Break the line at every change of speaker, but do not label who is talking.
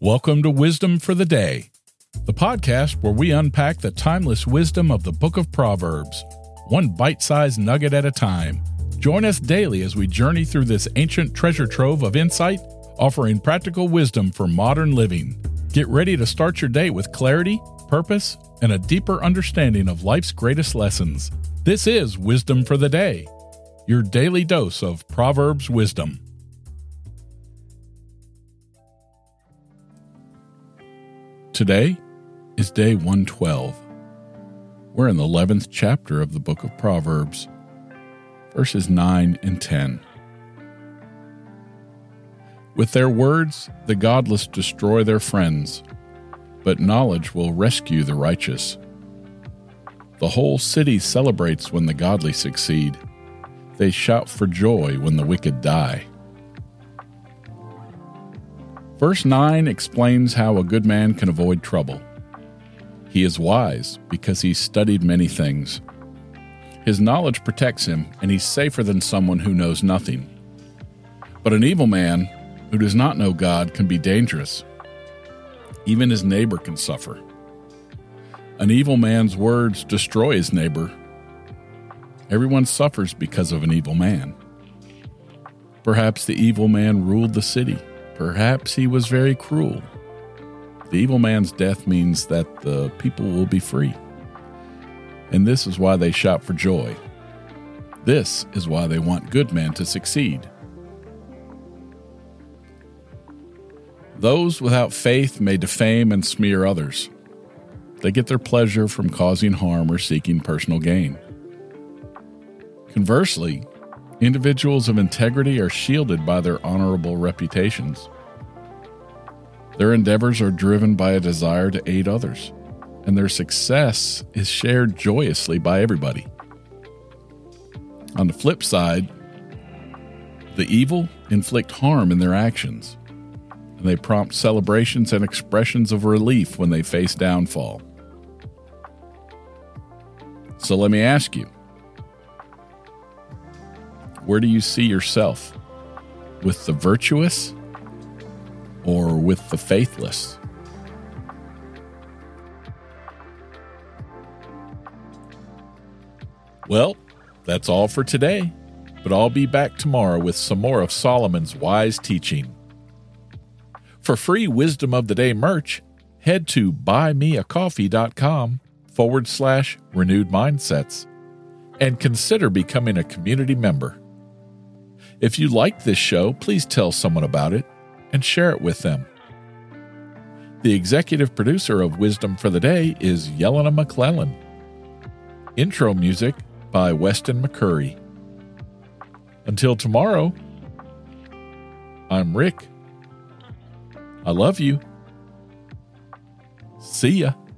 Welcome to Wisdom for the Day, the podcast where we unpack the timeless wisdom of the book of Proverbs, one bite-sized nugget at a time. Join us daily as we journey through this ancient treasure trove of insight, offering practical wisdom for modern living. Get ready to start your day with clarity, purpose, and a deeper understanding of life's greatest lessons. This is Wisdom for the Day, your daily dose of Proverbs wisdom. Today is day 112. We're in the 11th chapter of the book of Proverbs, verses 9 and 10. With their words, the godless destroy their friends, but knowledge will rescue the righteous. The whole city celebrates when the godly succeed. They shout for joy when the wicked die. Verse 9 explains how a good man can avoid trouble. He is wise because he's studied many things. His knowledge protects him, and he's safer than someone who knows nothing. But an evil man who does not know God can be dangerous. Even his neighbor can suffer. An evil man's words destroy his neighbor. Everyone suffers because of an evil man. Perhaps the evil man ruled the city. Perhaps he was very cruel. The evil man's death means that the people will be free. And this is why they shout for joy. This is why they want good men to succeed. Those without faith may defame and smear others. They get their pleasure from causing harm or seeking personal gain. Conversely, individuals of integrity are shielded by their honorable reputations. Their endeavors are driven by a desire to aid others, and their success is shared joyously by everybody. On the flip side, the evil inflict harm in their actions, and they prompt celebrations and expressions of relief when they face downfall. So let me ask you, where do you see yourself? With the virtuous or with the faithless? Well, that's all for today, but I'll be back tomorrow with some more of Solomon's wise teaching. For free Wisdom of the Day merch, head to buymeacoffee.com/renewed mindsets and consider becoming a community member. If you like this show, please tell someone about it and share it with them. The executive producer of Wisdom for the Day is Yelena McClellan. Intro music by Weston McCurry. Until tomorrow, I'm Rick. I love you. See ya.